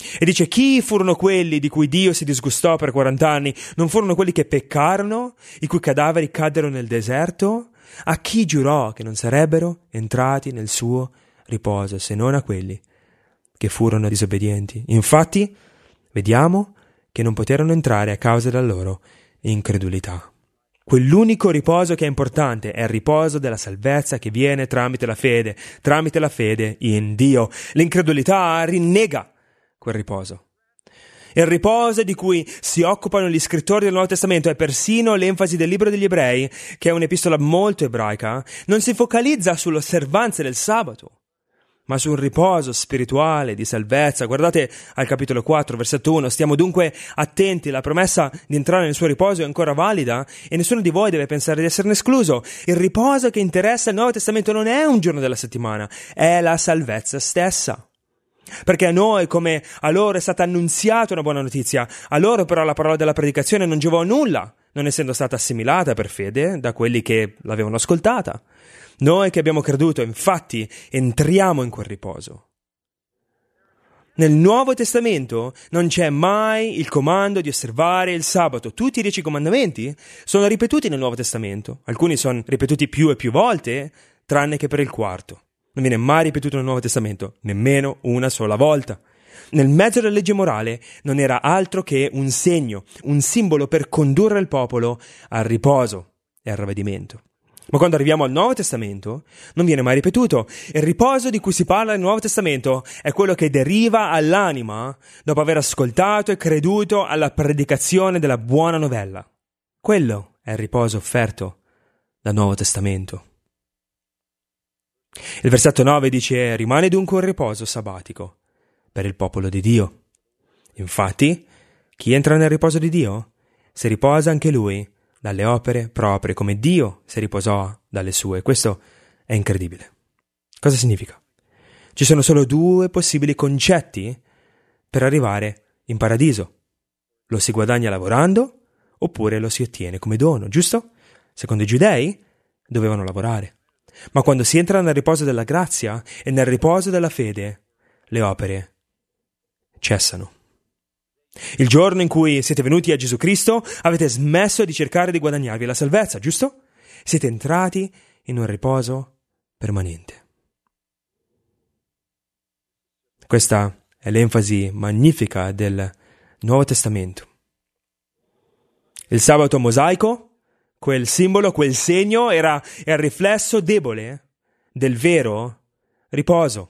E dice: chi furono quelli di cui Dio si disgustò per quaranta anni? Non furono quelli che peccarono, i cui cadaveri caddero nel deserto? A chi giurò che non sarebbero entrati nel suo riposo, se non a quelli che furono disobbedienti? Infatti, vediamo che non poterono entrare a causa della loro incredulità. Quell'unico riposo che è importante è il riposo della salvezza che viene tramite la fede, tramite la fede in Dio. L'incredulità rinnega quel riposo. Il riposo di cui si occupano gli scrittori del Nuovo Testamento e persino l'enfasi del libro degli Ebrei, che è un'epistola molto ebraica, non si focalizza sull'osservanza del sabato, ma su un riposo spirituale di salvezza. Guardate al capitolo quattro, versetto uno: stiamo dunque attenti, la promessa di entrare nel suo riposo è ancora valida e nessuno di voi deve pensare di esserne escluso. Il riposo che interessa il Nuovo Testamento non è un giorno della settimana, è la salvezza stessa. Perché a noi, come a loro, è stata annunziata una buona notizia, a loro però la parola della predicazione non giovò a nulla, non essendo stata assimilata per fede da quelli che l'avevano ascoltata. Noi che abbiamo creduto, infatti, entriamo in quel riposo. Nel Nuovo Testamento non c'è mai il comando di osservare il sabato. Tutti i dieci comandamenti sono ripetuti nel Nuovo Testamento. Alcuni sono ripetuti più e più volte, tranne che per il quarto. Non viene mai ripetuto nel Nuovo Testamento, nemmeno una sola volta. Nel mezzo della legge morale non era altro che un segno, un simbolo per condurre il popolo al riposo e al ravvedimento. Ma quando arriviamo al Nuovo Testamento non viene mai ripetuto. Il riposo di cui si parla nel Nuovo Testamento è quello che deriva all'anima dopo aver ascoltato e creduto alla predicazione della buona novella. Quello è il riposo offerto dal Nuovo Testamento. Il versetto nove dice: rimane dunque un riposo sabbatico per il popolo di Dio. Infatti, chi entra nel riposo di Dio si riposa anche lui dalle opere proprie, come Dio si riposò dalle sue. Questo è incredibile. Cosa significa? Ci sono solo due possibili concetti per arrivare in paradiso. Lo si guadagna lavorando oppure lo si ottiene come dono, giusto? Secondo i giudei dovevano lavorare. Ma quando si entra nel riposo della grazia e nel riposo della fede, le opere cessano. Il giorno in cui siete venuti a Gesù Cristo, avete smesso di cercare di guadagnarvi la salvezza, giusto? Siete entrati in un riposo permanente. Questa è l'enfasi magnifica del Nuovo Testamento. Il sabato mosaico, quel simbolo, quel segno, era il riflesso debole del vero riposo.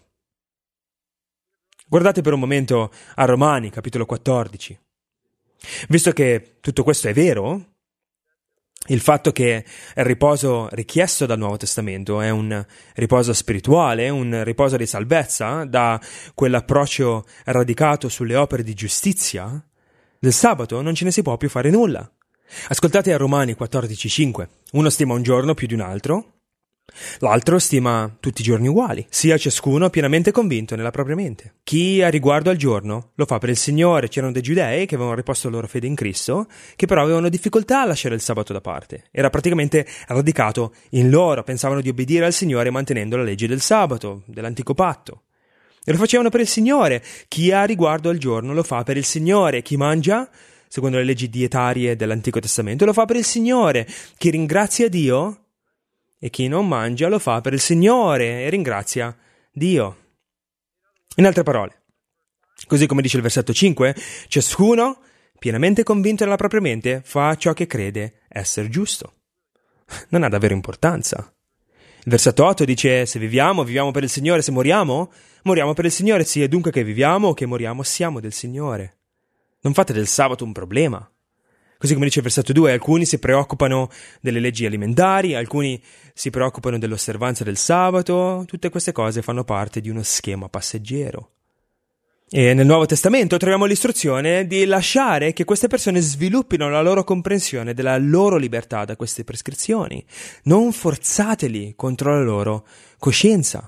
Guardate per un momento a Romani, capitolo quattordici. Visto che tutto questo è vero, il fatto che il riposo richiesto dal Nuovo Testamento è un riposo spirituale, un riposo di salvezza, da quell'approccio radicato sulle opere di giustizia, del sabato non ce ne si può più fare nulla. Ascoltate a Romani quattordici cinque. Uno stima un giorno più di un altro, l'altro stima tutti i giorni uguali, sia ciascuno pienamente convinto nella propria mente. Chi ha riguardo al giorno lo fa per il Signore. C'erano dei giudei che avevano riposto la loro fede in Cristo, che però avevano difficoltà a lasciare il sabato da parte. Era praticamente radicato in loro, pensavano di obbedire al Signore mantenendo la legge del sabato, dell'antico patto. E lo facevano per il Signore. Chi ha riguardo al giorno lo fa per il Signore. Chi mangia secondo le leggi dietarie dell'Antico Testamento lo fa per il Signore. Chi ringrazia Dio e chi non mangia lo fa per il Signore e ringrazia Dio. In altre parole, così come dice il versetto cinque, ciascuno, pienamente convinto nella propria mente, fa ciò che crede essere giusto. Non ha davvero importanza. Il versetto otto dice: se viviamo, viviamo per il Signore, se moriamo, moriamo per il Signore, sia dunque che viviamo o che moriamo, siamo del Signore. Non fate del sabato un problema. Così come dice il versetto due, alcuni si preoccupano delle leggi alimentari, alcuni si preoccupano dell'osservanza del sabato. Tutte queste cose fanno parte di uno schema passeggero. E nel Nuovo Testamento troviamo l'istruzione di lasciare che queste persone sviluppino la loro comprensione della loro libertà da queste prescrizioni. Non forzateli contro la loro coscienza.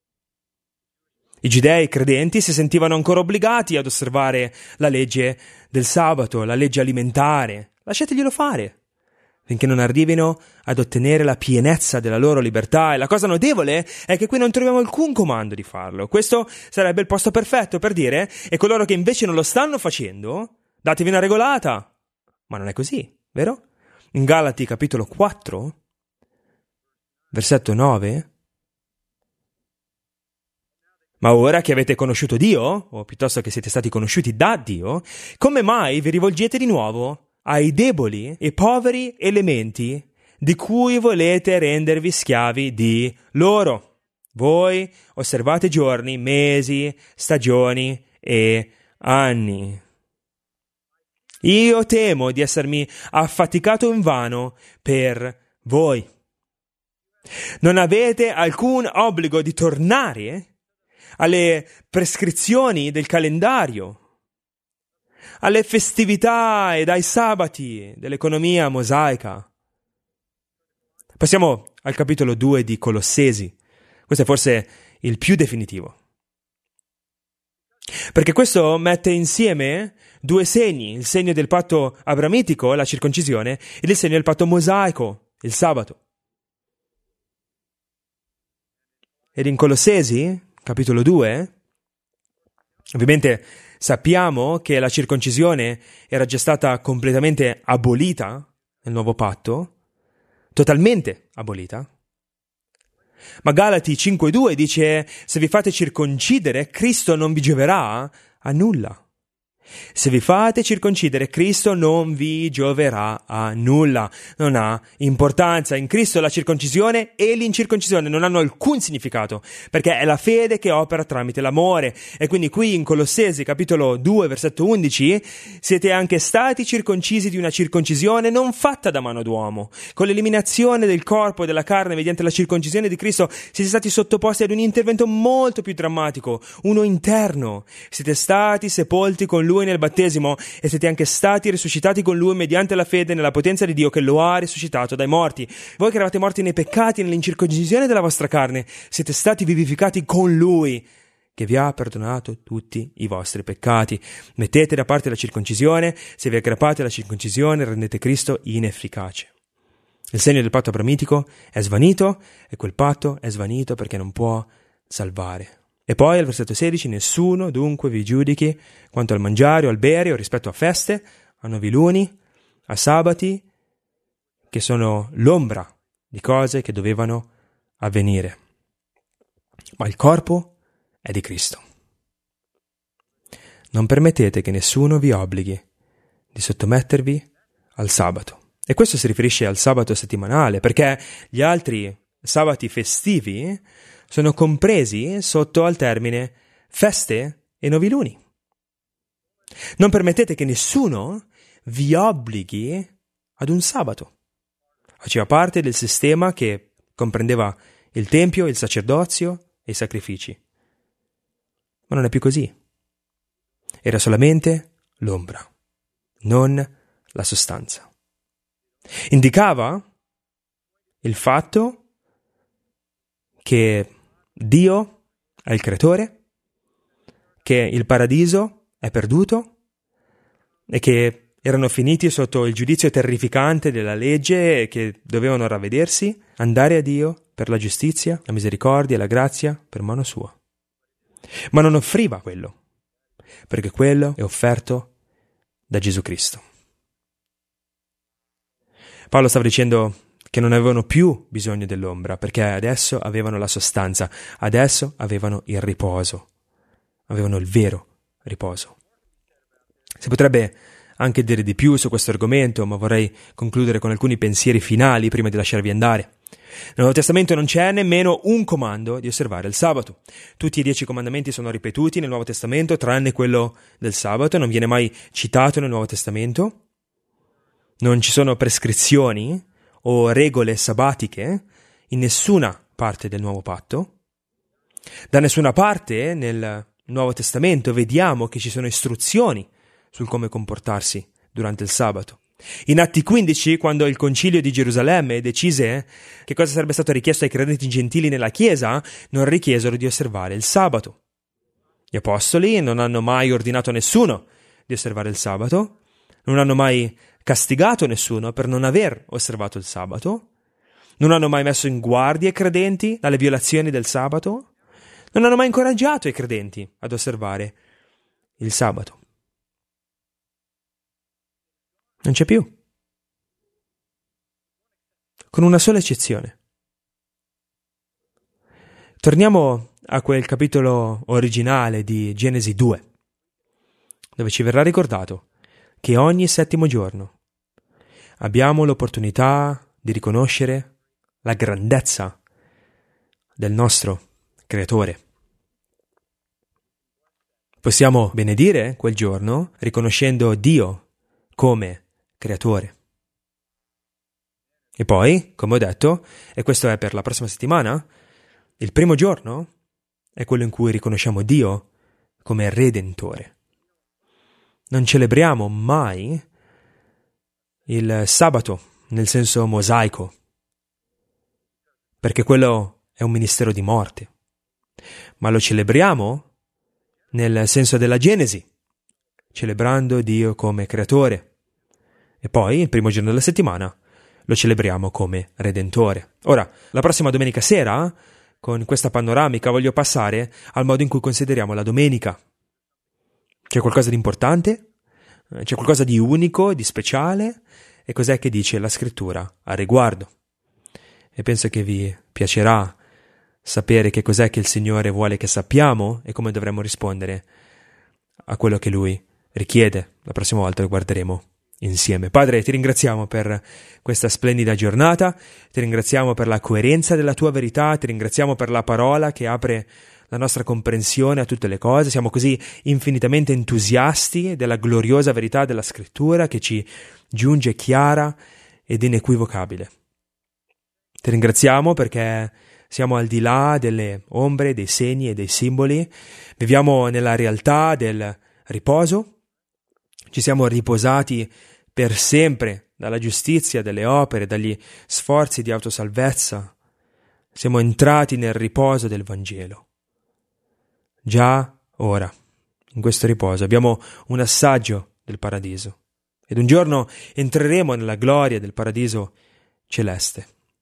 I giudei credenti si sentivano ancora obbligati ad osservare la legge del sabato, la legge alimentare. Lasciateglielo fare. finché non arrivino ad ottenere la pienezza della loro libertà. E la cosa notevole è che qui non troviamo alcun comando di farlo. Questo sarebbe il posto perfetto per dire, e coloro che invece non lo stanno facendo, datevi una regolata. Ma non è così, vero? In Galati capitolo quattro, versetto nove, ma ora che avete conosciuto Dio, o piuttosto che siete stati conosciuti da Dio, come mai vi rivolgete di nuovo ai deboli e poveri elementi di cui volete rendervi schiavi di loro? Voi osservate giorni, mesi, stagioni e anni. Io temo di essermi affaticato invano per voi. Non avete alcun obbligo di tornare alle prescrizioni del calendario, alle festività ed ai sabati dell'economia mosaica. Passiamo al capitolo due di Colossesi. Questo è forse il più definitivo, perché questo mette insieme due segni, il segno del patto abramitico, la circoncisione, ed il segno del patto mosaico, il sabato. Ed in Colossesi, capitolo due, ovviamente sappiamo che la circoncisione era già stata completamente abolita nel nuovo patto, totalmente abolita. Ma Galati cinque due dice: se vi fate circoncidere, Cristo non vi gioverà a nulla. Se vi fate circoncidere, Cristo non vi gioverà a nulla. Non ha importanza. In Cristo la circoncisione e l'incirconcisione non hanno alcun significato, perché è la fede che opera tramite l'amore. E quindi qui in Colossesi capitolo due versetto undici siete anche stati circoncisi di una circoncisione non fatta da mano d'uomo. Con l'eliminazione del corpo e della carne mediante la circoncisione di Cristo siete stati sottoposti ad un intervento molto più drammatico, uno interno. Siete stati sepolti con Lui nel battesimo e siete anche stati risuscitati con Lui mediante la fede nella potenza di Dio che lo ha risuscitato dai morti. Voi che eravate morti nei peccati e nell'incirconcisione della vostra carne, siete stati vivificati con Lui, che vi ha perdonato tutti i vostri peccati. Mettete da parte la circoncisione, se vi aggrappate alla circoncisione rendete Cristo inefficace. Il segno del patto abramitico è svanito e quel patto è svanito perché non può salvare. E poi al versetto sedici: nessuno dunque vi giudichi quanto al mangiare o al bere o rispetto a feste, a nuovi luni, a sabati, che sono l'ombra di cose che dovevano avvenire. Ma il corpo è di Cristo. Non permettete che nessuno vi obblighi di sottomettervi al sabato. E questo si riferisce al sabato settimanale, perché gli altri sabati festivi sono compresi sotto al termine feste e noviluni. Non permettete che nessuno vi obblighi ad un sabato. Faceva parte del sistema che comprendeva il tempio, il sacerdozio e i sacrifici. Ma non è più così. Era solamente l'ombra, non la sostanza. Indicava il fatto che Dio è il creatore, che il paradiso è perduto e che erano finiti sotto il giudizio terrificante della legge e che dovevano ravvedersi, andare a Dio per la giustizia, la misericordia e la grazia per mano sua. Ma non offriva quello, perché quello è offerto da Gesù Cristo. Paolo stava dicendo che non avevano più bisogno dell'ombra, perché adesso avevano la sostanza, adesso avevano il riposo, avevano il vero riposo. Si potrebbe anche dire di più su questo argomento, ma vorrei concludere con alcuni pensieri finali prima di lasciarvi andare. Nel Nuovo Testamento non c'è nemmeno un comando di osservare il sabato. Tutti i dieci comandamenti sono ripetuti nel Nuovo Testamento, tranne quello del sabato, non viene mai citato nel Nuovo Testamento. Non ci sono prescrizioni o regole sabbatiche in nessuna parte del Nuovo Patto. Da nessuna parte nel Nuovo Testamento vediamo che ci sono istruzioni sul come comportarsi durante il sabato. In Atti quindici, quando il concilio di Gerusalemme decise che cosa sarebbe stato richiesto ai credenti gentili nella Chiesa, non richiesero di osservare il sabato. Gli apostoli non hanno mai ordinato a nessuno di osservare il sabato, non hanno mai castigato nessuno per non aver osservato il sabato, non hanno mai messo in guardia i credenti dalle violazioni del sabato, non hanno mai incoraggiato i credenti ad osservare il sabato. Non c'è più. Con una sola eccezione. Torniamo a quel capitolo originale di Genesi due, dove ci verrà ricordato che ogni settimo giorno abbiamo l'opportunità di riconoscere la grandezza del nostro Creatore. Possiamo benedire quel giorno riconoscendo Dio come Creatore. E poi, come ho detto, e questo è per la prossima settimana, il primo giorno è quello in cui riconosciamo Dio come Redentore. Non celebriamo mai il sabato nel senso mosaico, perché quello è un ministero di morte, ma lo celebriamo nel senso della Genesi, celebrando Dio come Creatore. E poi, il primo giorno della settimana, lo celebriamo come Redentore. Ora, la prossima domenica sera, con questa panoramica, voglio passare al modo in cui consideriamo la domenica. C'è qualcosa di importante? C'è qualcosa di unico, di speciale? E cos'è che dice la Scrittura al riguardo? E penso che vi piacerà sapere che cos'è che il Signore vuole che sappiamo e come dovremmo rispondere a quello che Lui richiede. La prossima volta lo guarderemo insieme. Padre, ti ringraziamo per questa splendida giornata, ti ringraziamo per la coerenza della tua verità, ti ringraziamo per la parola che apre la nostra comprensione a tutte le cose. Siamo così infinitamente entusiasti della gloriosa verità della Scrittura che ci giunge chiara ed inequivocabile. Ti ringraziamo perché siamo al di là delle ombre, dei segni e dei simboli, viviamo nella realtà del riposo. Ci siamo riposati per sempre dalla giustizia delle opere, dagli sforzi di autosalvezza. Siamo entrati nel riposo del Vangelo. Già ora, in questo riposo, abbiamo un assaggio del paradiso ed un giorno entreremo nella gloria del paradiso celeste.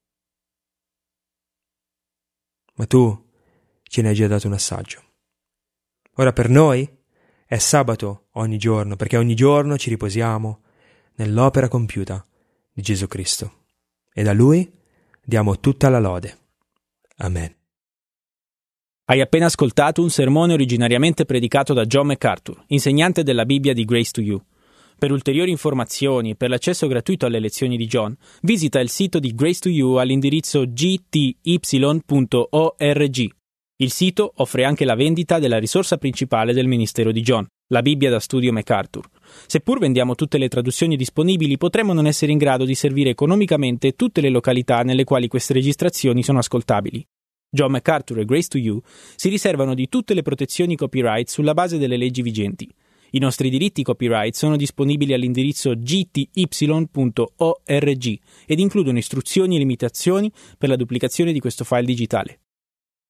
Ma tu ce ne hai già dato un assaggio. Ora per noi è sabato ogni giorno, perché ogni giorno ci riposiamo nell'opera compiuta di Gesù Cristo. E da Lui diamo tutta la lode. Amen. Hai appena ascoltato un sermone originariamente predicato da John MacArthur, insegnante della Bibbia di Grace to You. Per ulteriori informazioni e per l'accesso gratuito alle lezioni di John, visita il sito di Grace to You all'indirizzo g t y punto org. Il sito offre anche la vendita della risorsa principale del ministero di John, la Bibbia da studio MacArthur. Seppur vendiamo tutte le traduzioni disponibili, potremmo non essere in grado di servire economicamente tutte le località nelle quali queste registrazioni sono ascoltabili. John MacArthur e Grace to You si riservano di tutte le protezioni copyright sulla base delle leggi vigenti. I nostri diritti copyright sono disponibili all'indirizzo g t y punto org ed includono istruzioni e limitazioni per la duplicazione di questo file digitale.